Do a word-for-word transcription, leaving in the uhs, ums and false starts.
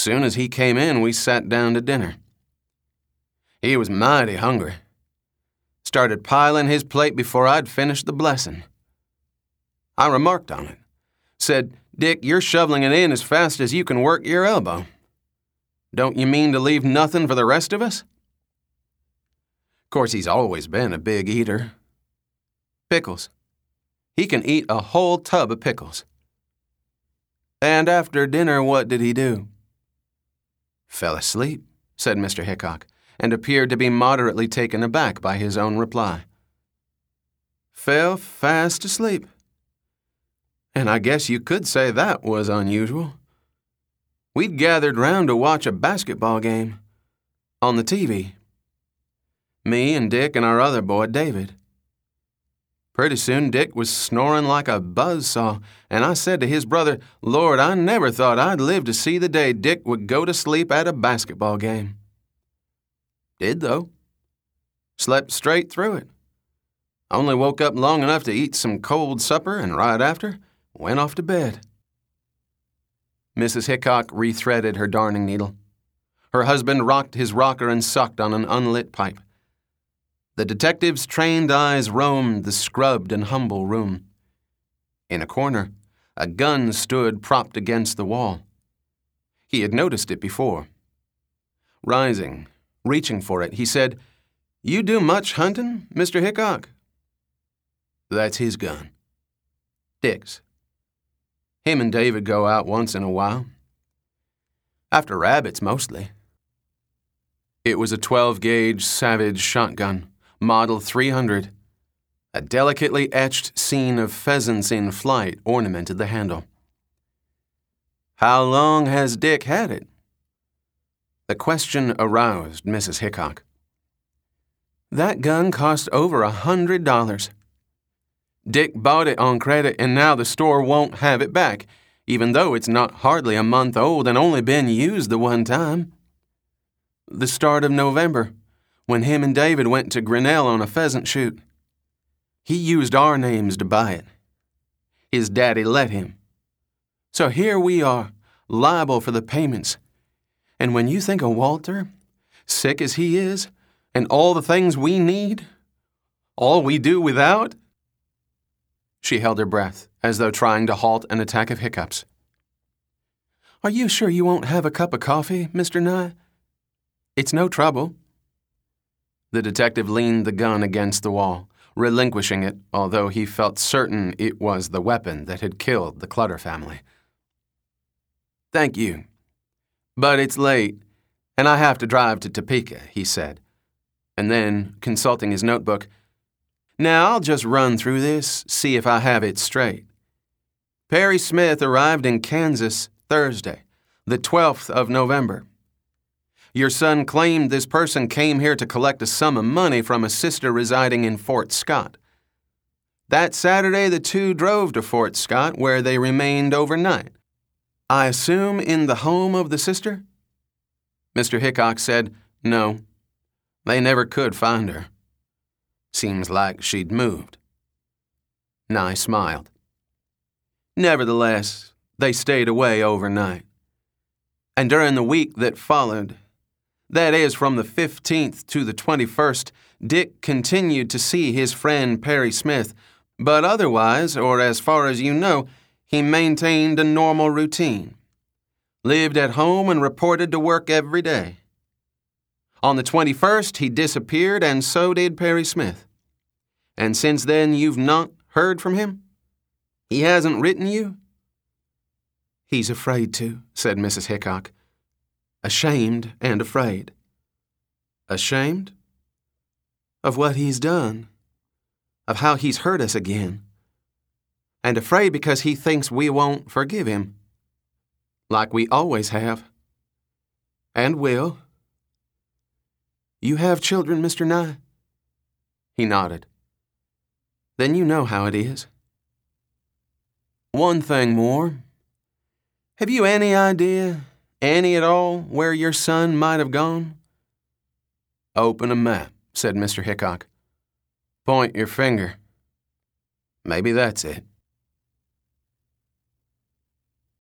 Soon as he came in, we sat down to dinner. He was mighty hungry. Started piling his plate before I'd finished the blessing. I remarked on it. Said, "Dick, you're shoveling it in as fast as you can work your elbow. Don't you mean to leave nothing for the rest of us?" Of course, he's always been a big eater. Pickles. He can eat a whole tub of pickles. And after dinner, what did he do? Fell asleep, said Mister Hickok, and appeared to be moderately taken aback by his own reply. Fell fast asleep. And I guess you could say that was unusual. We'd gathered round to watch a basketball game on the T V. Me and Dick and our other boy, David. Pretty soon Dick was snoring like a buzzsaw, and I said to his brother, "Lord, I never thought I'd live to see the day Dick would go to sleep at a basketball game." Did, though. Slept straight through it. Only woke up long enough to eat some cold supper, and right after, went off to bed. Missus Hickok rethreaded her darning needle. Her husband rocked his rocker and sucked on an unlit pipe. The detective's trained eyes roamed the scrubbed and humble room. In a corner, a gun stood propped against the wall. He had noticed it before. Rising, reaching for it, he said, "You do much hunting, Mister Hickok?" "That's his gun." "Dick's." "Him and David go out once in a while." "After rabbits, mostly." It was a twelve-gauge Savage shotgun, Model three hundred. A delicately etched scene of pheasants in flight ornamented the handle. "How long has Dick had it?" The question aroused Missus Hickok. "That gun cost over a hundred dollars. Dick bought it on credit, and now the store won't have it back, even though it's not hardly a month old and only been used the one time. The start of November, when him and David went to Grinnell on a pheasant shoot. He used our names to buy it. His daddy let him. So here we are, liable for the payments. And when you think of Walter, sick as he is, and all the things we need, all we do without..." She held her breath, as though trying to halt an attack of hiccups. "Are you sure you won't have a cup of coffee, Mister Nye? It's no trouble." The detective leaned the gun against the wall, relinquishing it, although he felt certain it was the weapon that had killed the Clutter family. "Thank you. But it's late, and I have to drive to Topeka," he said. And then, consulting his notebook, "Now I'll just run through this, see if I have it straight. Perry Smith arrived in Kansas Thursday, the twelfth of November. Your son claimed this person came here to collect a sum of money from a sister residing in Fort Scott. That Saturday, the two drove to Fort Scott, where they remained overnight. I assume in the home of the sister?" Mister Hickok said, "No. They never could find her. Seems like she'd moved." Nye smiled. "Nevertheless, they stayed away overnight. And during the week that followed, that is, from the fifteenth to the twenty-first, Dick continued to see his friend Perry Smith, but otherwise, or as far as you know, he maintained a normal routine. Lived at home and reported to work every day. On the twenty-first, he disappeared, and so did Perry Smith. And since then, you've not heard from him? He hasn't written you?" "He's afraid to," said Missus Hickok. "Ashamed and afraid." "Ashamed?" "Of what he's done. Of how he's hurt us again. And afraid because he thinks we won't forgive him. Like we always have. And will." "You have children, Mister Nye?" He nodded. "Then you know how it is." "One thing more. Have you any idea, any at all, where your son might have gone?" "Open a map," said Mister Hickok. "Point your finger. Maybe that's it."